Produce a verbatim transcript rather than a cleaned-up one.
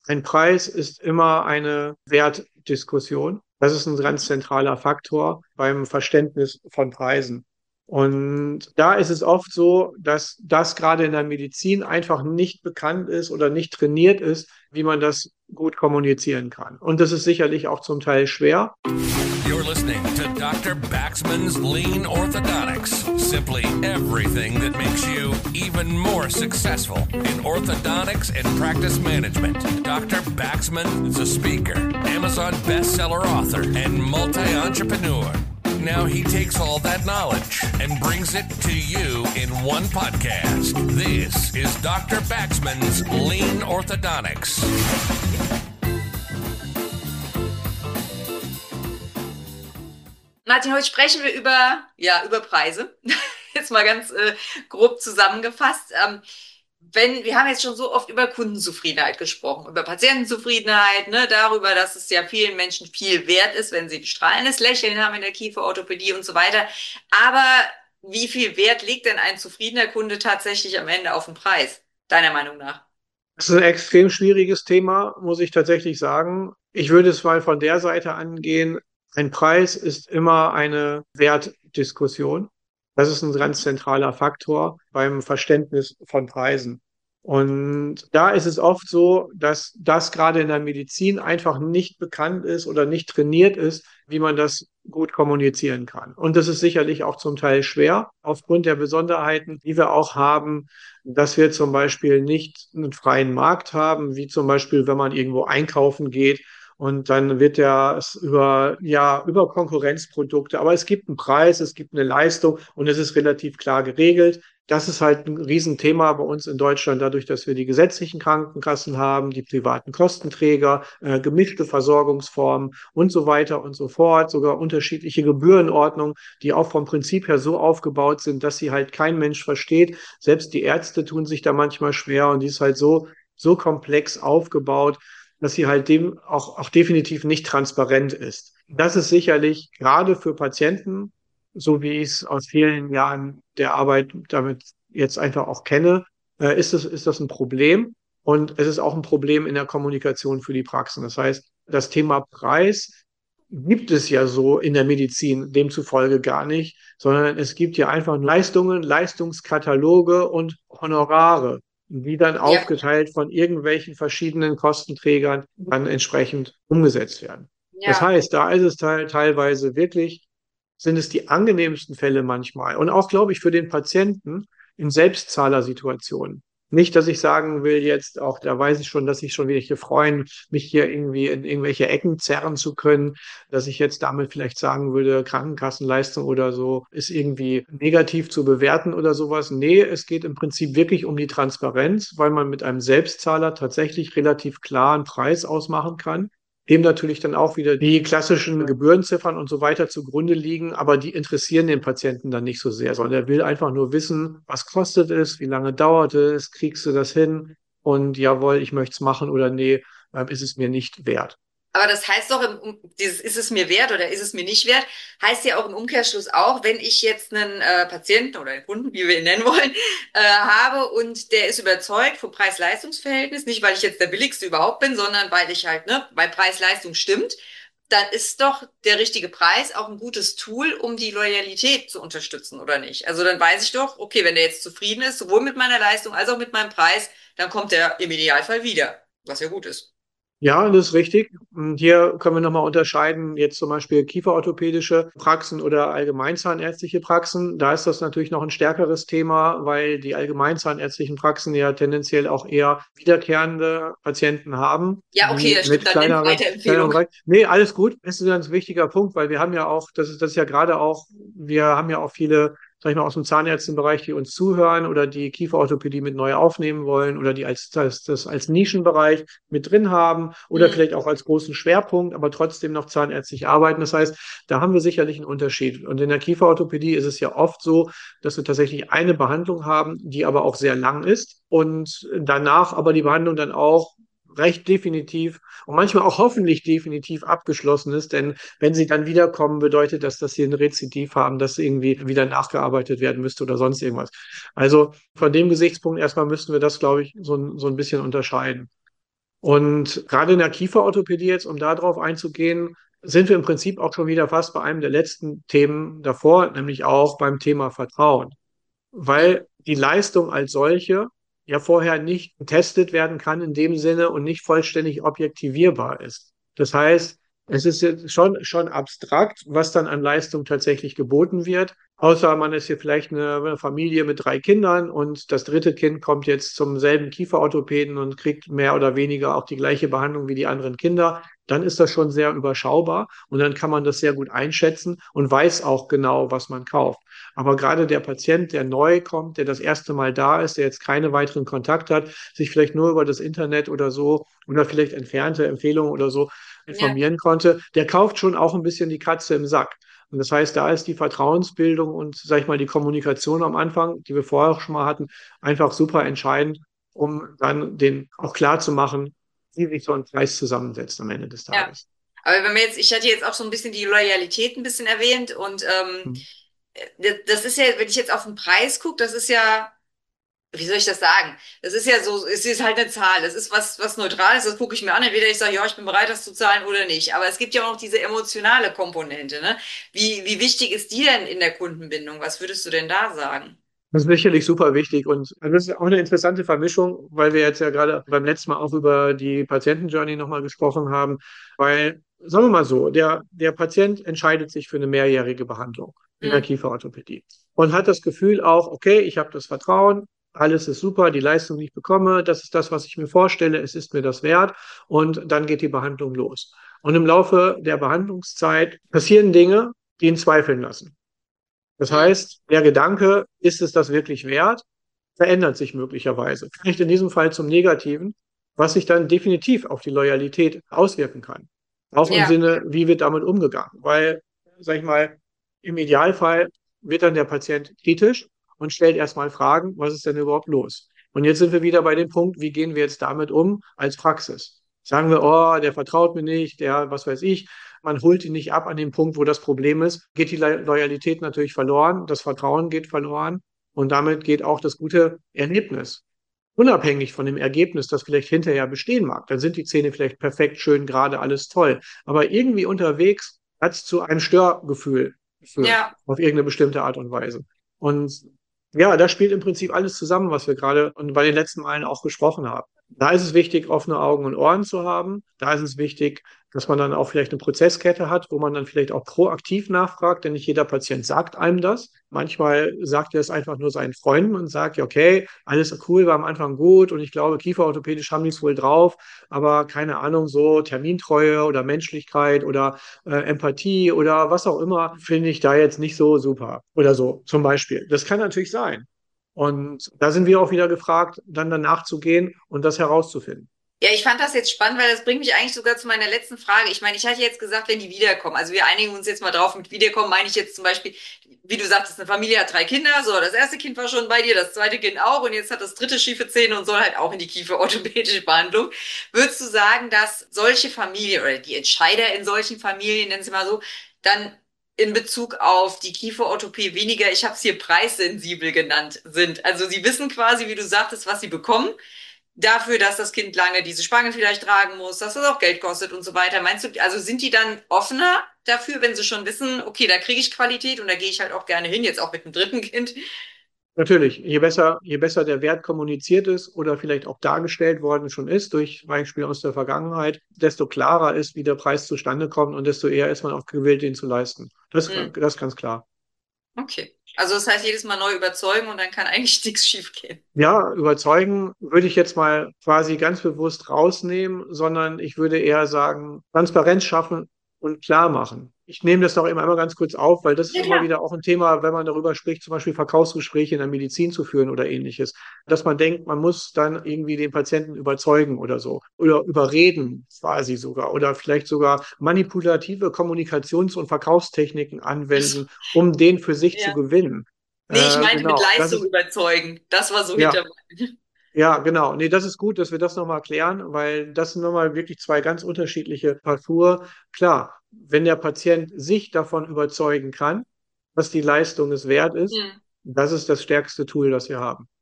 Ein Preis ist immer eine Wertdiskussion. Das ist ein ganz zentraler Faktor beim Verständnis von Preisen. Und da ist es oft so, dass das gerade in der Medizin einfach nicht bekannt ist oder nicht trainiert ist, wie man das gut kommunizieren kann. Und das ist sicherlich auch zum Teil schwer. You're listening to Doctor Baxman's Lean Orthodontics. Simply everything that makes you even more successful in orthodontics and practice management. Doctor Baxman is a speaker, Amazon bestseller author, and multi-entrepreneur. Now he takes all that knowledge and brings it to you in one podcast. This is Doctor Baxman's Lean Orthodontics. Martin, heute sprechen wir über, ja, über Preise. Jetzt mal ganz äh, grob zusammengefasst. Ähm, wenn, wir haben jetzt schon so oft über Kundenzufriedenheit gesprochen, über Patientenzufriedenheit, ne, darüber, dass es ja vielen Menschen viel wert ist, wenn sie ein strahlendes Lächeln haben in der Kieferorthopädie und so weiter. Aber wie viel Wert legt denn ein zufriedener Kunde tatsächlich am Ende auf den Preis, deiner Meinung nach? Das ist ein extrem schwieriges Thema, muss ich tatsächlich sagen. Ich würde es mal von der Seite angehen. Ein Preis ist immer eine Wertdiskussion. Das ist ein ganz zentraler Faktor beim Verständnis von Preisen. Und da ist es oft so, dass das gerade in der Medizin einfach nicht bekannt ist oder nicht trainiert ist, wie man das gut kommunizieren kann. Und das ist sicherlich auch zum Teil schwer, aufgrund der Besonderheiten, die wir auch haben, dass wir zum Beispiel nicht einen freien Markt haben, wie zum Beispiel, wenn man irgendwo einkaufen geht. Und dann wird ja es über, ja, über Konkurrenzprodukte. Aber es gibt einen Preis, es gibt eine Leistung und es ist relativ klar geregelt. Das ist halt ein Riesenthema bei uns in Deutschland, dadurch, dass wir die gesetzlichen Krankenkassen haben, die privaten Kostenträger, äh, gemischte Versorgungsformen und so weiter und so fort, sogar unterschiedliche Gebührenordnungen, die auch vom Prinzip her so aufgebaut sind, dass sie halt kein Mensch versteht. Selbst die Ärzte tun sich da manchmal schwer und die ist halt so, so komplex aufgebaut, dass sie halt dem auch, auch definitiv nicht transparent ist. Das ist sicherlich gerade für Patienten, so wie ich es aus vielen Jahren der Arbeit damit jetzt einfach auch kenne, äh, ist es, ist das ein Problem. Und es ist auch ein Problem in der Kommunikation für die Praxen. Das heißt, das Thema Preis gibt es ja so in der Medizin demzufolge gar nicht, sondern es gibt ja einfach Leistungen, Leistungskataloge und Honorare, die dann Ja. aufgeteilt von irgendwelchen verschiedenen Kostenträgern dann entsprechend umgesetzt werden. Das Ja. heißt, da ist es teil teilweise wirklich, sind es die angenehmsten Fälle manchmal und auch, glaube ich, für den Patienten in Selbstzahlersituationen. Nicht, dass ich sagen will jetzt auch, da weiß ich schon, dass sich schon welche freuen, mich hier irgendwie in irgendwelche Ecken zerren zu können, dass ich jetzt damit vielleicht sagen würde, Krankenkassenleistung oder so ist irgendwie negativ zu bewerten oder sowas. Nee, es geht im Prinzip wirklich um die Transparenz, weil man mit einem Selbstzahler tatsächlich relativ klar einen Preis ausmachen kann, dem natürlich dann auch wieder die klassischen Gebührenziffern und so weiter zugrunde liegen, aber die interessieren den Patienten dann nicht so sehr, sondern er will einfach nur wissen, was kostet es, wie lange dauert es, kriegst du das hin und jawohl, ich möchte es machen oder nee, ähm, ist es mir nicht wert. Aber das heißt doch, im, Um- dieses ist es mir wert oder ist es mir nicht wert, heißt ja auch im Umkehrschluss auch, wenn ich jetzt einen äh, Patienten oder einen Kunden, wie wir ihn nennen wollen, äh, habe und der ist überzeugt vom Preis-Leistungs-Verhältnis, nicht weil ich jetzt der Billigste überhaupt bin, sondern weil ich halt, ne, weil Preis-Leistung stimmt, dann ist doch der richtige Preis auch ein gutes Tool, um die Loyalität zu unterstützen, oder nicht? Also dann weiß ich doch, okay, wenn der jetzt zufrieden ist, sowohl mit meiner Leistung als auch mit meinem Preis, dann kommt er im Idealfall wieder, was ja gut ist. Ja, das ist richtig. Und hier können wir nochmal unterscheiden, jetzt zum Beispiel kieferorthopädische Praxen oder allgemeinzahnärztliche Praxen. Da ist das natürlich noch ein stärkeres Thema, weil die allgemeinzahnärztlichen Praxen ja tendenziell auch eher wiederkehrende Patienten haben, Ja, okay, die das mit stimmt, dann nimm kleineren, kleineren Weiterempfehlung. Bereich. Nee, alles gut. Das ist ein ganz wichtiger Punkt, weil wir haben ja auch, das ist, das ist ja gerade auch, wir haben ja auch viele, sag ich mal, aus dem Zahnärztenbereich, die uns zuhören oder die Kieferorthopädie mit neu aufnehmen wollen oder die als, das, das als Nischenbereich mit drin haben oder Hm. vielleicht auch als großen Schwerpunkt, aber trotzdem noch zahnärztlich arbeiten. Das heißt, da haben wir sicherlich einen Unterschied. Und in der Kieferorthopädie ist es ja oft so, dass wir tatsächlich eine Behandlung haben, die aber auch sehr lang ist und danach aber die Behandlung dann auch recht definitiv und manchmal auch hoffentlich definitiv abgeschlossen ist, denn wenn sie dann wiederkommen, bedeutet das, dass sie ein Rezidiv haben, das irgendwie wieder nachgearbeitet werden müsste oder sonst irgendwas. Also von dem Gesichtspunkt erstmal müssten wir das, glaube ich, so, ein- so ein bisschen unterscheiden. Und gerade in der Kieferorthopädie jetzt, um da drauf einzugehen, sind wir im Prinzip auch schon wieder fast bei einem der letzten Themen davor, nämlich auch beim Thema Vertrauen, Mhm. weil die Leistung als solche ja vorher nicht getestet werden kann in dem Sinne und nicht vollständig objektivierbar ist. Das heißt, es ist jetzt schon, schon abstrakt, was dann an Leistung tatsächlich geboten wird. Außer man ist hier vielleicht eine Familie mit drei Kindern und das dritte Kind kommt jetzt zum selben Kieferorthopäden und kriegt mehr oder weniger auch die gleiche Behandlung wie die anderen Kinder. Dann ist das schon sehr überschaubar und dann kann man das sehr gut einschätzen und weiß auch genau, was man kauft. Aber gerade der Patient, der neu kommt, der das erste Mal da ist, der jetzt keine weiteren Kontakte hat, sich vielleicht nur über das Internet oder so oder vielleicht entfernte Empfehlungen oder so Ja. informieren konnte, der kauft schon auch ein bisschen die Katze im Sack. Und das heißt, da ist die Vertrauensbildung und, sag ich mal, die Kommunikation am Anfang, die wir vorher auch schon mal hatten, einfach super entscheidend, um dann den auch klar zu machen, wie sich so ein Preis zusammensetzt am Ende des Ja. Tages. Aber wenn wir jetzt, ich hatte jetzt auch so ein bisschen die Loyalität ein bisschen erwähnt und ähm, Hm. das ist ja, wenn ich jetzt auf den Preis gucke, das ist ja, wie soll ich das sagen? Das ist ja so, es ist halt eine Zahl. Es ist was, was Neutrales, das gucke ich mir an. Entweder ich sage, ja, ich bin bereit, das zu zahlen oder nicht. Aber es gibt ja auch noch diese emotionale Komponente, ne? Wie, wie wichtig ist die denn in der Kundenbindung? Was würdest du denn da sagen? Das ist sicherlich super wichtig und das ist auch eine interessante Vermischung, weil wir jetzt ja gerade beim letzten Mal auch über die Patientenjourney nochmal gesprochen haben, weil, sagen wir mal so, der, der Patient entscheidet sich für eine mehrjährige Behandlung in der Hm. Kieferorthopädie und hat das Gefühl auch, okay, ich habe das Vertrauen, alles ist super, die Leistung, die ich bekomme, das ist das, was ich mir vorstelle, es ist mir das wert und dann geht die Behandlung los. Und im Laufe der Behandlungszeit passieren Dinge, die ihn zweifeln lassen. Das Hm. heißt, der Gedanke, ist es das wirklich wert, verändert sich möglicherweise. Vielleicht in diesem Fall zum Negativen, was sich dann definitiv auf die Loyalität auswirken kann. Auch im Ja. Sinne, wie wird damit umgegangen? Weil, sag ich mal, im Idealfall wird dann der Patient kritisch und stellt erstmal Fragen, was ist denn überhaupt los? Und jetzt sind wir wieder bei dem Punkt, wie gehen wir jetzt damit um als Praxis? Sagen wir, oh, der vertraut mir nicht, der, was weiß ich, man holt ihn nicht ab an dem Punkt, wo das Problem ist, geht die Loyalität natürlich verloren, das Vertrauen geht verloren und damit geht auch das gute Erlebnis. Unabhängig von dem Ergebnis, das vielleicht hinterher bestehen mag, dann sind die Zähne vielleicht perfekt, schön, gerade, alles toll. Aber irgendwie unterwegs hat es zu einem Störgefühl geführt, Ja. auf irgendeine bestimmte Art und Weise. Und ja, da spielt im Prinzip alles zusammen, was wir gerade und bei den letzten Malen auch gesprochen haben. Da ist es wichtig, offene Augen und Ohren zu haben. Da ist es wichtig, dass man dann auch vielleicht eine Prozesskette hat, wo man dann vielleicht auch proaktiv nachfragt, denn nicht jeder Patient sagt einem das. Manchmal sagt er es einfach nur seinen Freunden und sagt, ja, okay, alles cool, war am Anfang gut und ich glaube, kieferorthopädisch haben die es wohl drauf, aber keine Ahnung, so Termintreue oder Menschlichkeit oder äh, Empathie oder was auch immer, finde ich da jetzt nicht so super oder so zum Beispiel. Das kann natürlich sein. Und da sind wir auch wieder gefragt, dann danach zu gehen und das herauszufinden. Ja, ich fand das jetzt spannend, weil das bringt mich eigentlich sogar zu meiner letzten Frage. Ich meine, ich hatte jetzt gesagt, wenn die wiederkommen. Also wir einigen uns jetzt mal drauf. Mit wiederkommen meine ich jetzt zum Beispiel, wie du sagtest, eine Familie hat drei Kinder. So, das erste Kind war schon bei dir, das zweite Kind auch und jetzt hat das dritte schiefe Zähne und soll halt auch in die kieferorthopädische Behandlung. Würdest du sagen, dass solche Familien oder die Entscheider in solchen Familien, nennen sie mal so, dann in Bezug auf die Kieferorthopädie weniger, ich habe es hier preissensibel genannt, sind? Also sie wissen quasi, wie du sagtest, was sie bekommen dafür, dass das Kind lange diese Spange vielleicht tragen muss, dass das auch Geld kostet und so weiter. Meinst du, also sind die dann offener dafür, wenn sie schon wissen, okay, da kriege ich Qualität und da gehe ich halt auch gerne hin, jetzt auch mit dem dritten Kind? Natürlich, je besser, je besser der Wert kommuniziert ist oder vielleicht auch dargestellt worden schon ist durch Beispiele aus der Vergangenheit, desto klarer ist, wie der Preis zustande kommt und desto eher ist man auch gewillt, den zu leisten. Das, Hm, das ist ganz klar. okay. Also das heißt, jedes Mal neu überzeugen und dann kann eigentlich nichts schief gehen. Ja, überzeugen würde ich jetzt mal quasi ganz bewusst rausnehmen, sondern ich würde eher sagen, Transparenz schaffen und klar machen. Ich nehme das noch immer einmal ganz kurz auf, weil das ist Ja, immer klar. wieder auch ein Thema, wenn man darüber spricht, zum Beispiel Verkaufsgespräche in der Medizin zu führen oder ähnliches, dass man denkt, man muss dann irgendwie den Patienten überzeugen oder so oder überreden quasi sogar oder vielleicht sogar manipulative Kommunikations- und Verkaufstechniken anwenden, um den für sich zu Ja. gewinnen. Nee, ich Äh, meinte mit genau, das Leistung ist überzeugen. Das war so ja. hinter meinen. Ja, genau. Nee, das ist gut, dass wir das nochmal klären, weil das sind nochmal wirklich zwei ganz unterschiedliche Parcours. Klar, wenn der Patient sich davon überzeugen kann, dass die Leistung es wert ist, Hm. das ist das stärkste Tool, das wir haben.